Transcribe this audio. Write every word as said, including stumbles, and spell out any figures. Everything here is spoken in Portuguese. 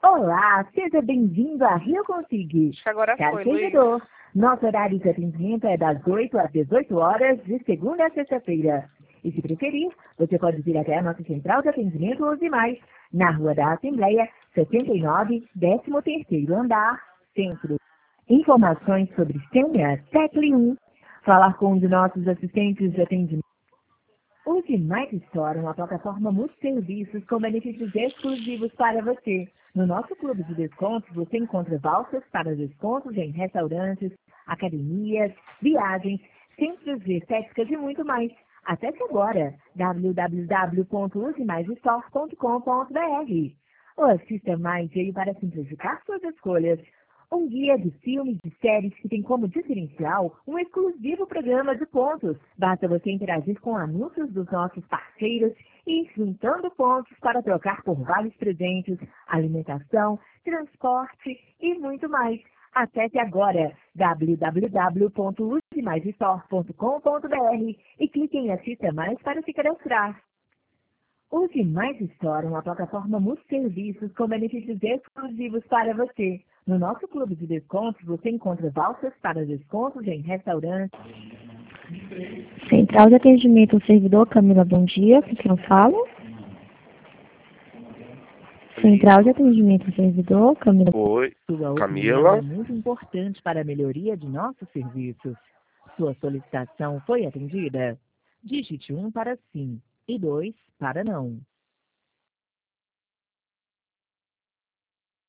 Olá, seja bem-vindo a Rio Consig. Acho que agora Caro foi, servidor, nosso horário de atendimento é das oito às dezoito horas, de segunda a sexta-feira. E se preferir, você pode vir até a nossa central de atendimento Use Mais, na Rua da Assembleia, setenta e nove, décimo terceiro andar, Centro. Informações sobre senha, tecle um. Falar com um de nossos assistentes de atendimento. Use Mais Store, uma plataforma multi-serviços com benefícios exclusivos para você. No nosso clube de descontos, você encontra vouchers para descontos em restaurantes, academias, viagens, centros de estéticas e muito mais. Acesse agora w w w ponto use mais store ponto com ponto b r. O Assista Mais veio para simplificar suas escolhas. Um guia de filmes e séries que tem como diferencial um exclusivo programa de pontos. Basta você interagir com anúncios dos nossos parceiros e ir juntando pontos para trocar por vários presentes, alimentação, transporte e muito mais. Acesse agora w w w ponto use mais store ponto com ponto b r e clique em Assista Mais para se cadastrar. Use Mais Store, uma plataforma multi-serviços com benefícios exclusivos para você. No nosso clube de descontos, você encontra vouchers para descontos em restaurantes. Central de atendimento ao servidor, Camila, bom dia. Com quem eu falo? Central de atendimento ao servidor, Camila. Oi, Sua opinião Camila. é muito importante para a melhoria de nossos serviços. Sua solicitação foi atendida? Digite um para sim e dois para não.